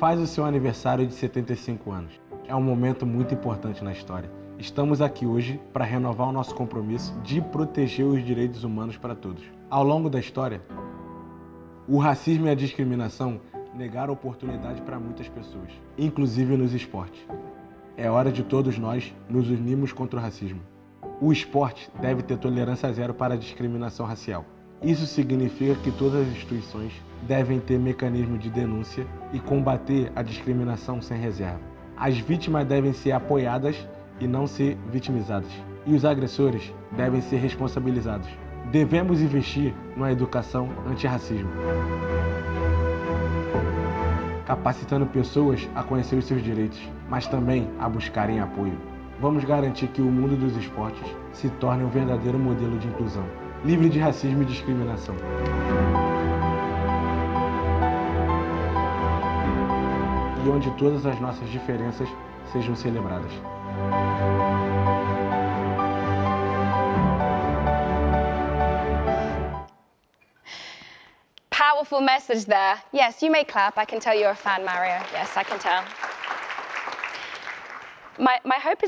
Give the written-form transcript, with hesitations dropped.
faz o seu aniversário de 75 anos. É um momento muito importante na história. Estamos aqui hoje para renovar o nosso compromisso de proteger os direitos humanos para todos. Ao longo da história, o racismo e a discriminação negaram oportunidade para muitas pessoas, inclusive nos esportes. É hora de todos nós nos unirmos contra o racismo. O esporte deve ter tolerância zero para a discriminação racial. Isso significa que todas as instituições devem ter mecanismo de denúncia e combater a discriminação sem reserva. As vítimas devem ser apoiadas e não ser vitimizadas. E os agressores devem ser responsabilizados. Devemos investir numa educação antirracismo, capacitando pessoas a conhecer os seus direitos, mas também a buscarem apoio. Vamos garantir que o mundo dos esportes se torne um verdadeiro modelo de inclusão, livre de racismo e discriminação. E onde todas as nossas diferenças sejam celebradas. Powerful message there. Yes, you may clap. I can tell you're a fan, Mario. Yes, I can tell. My hope is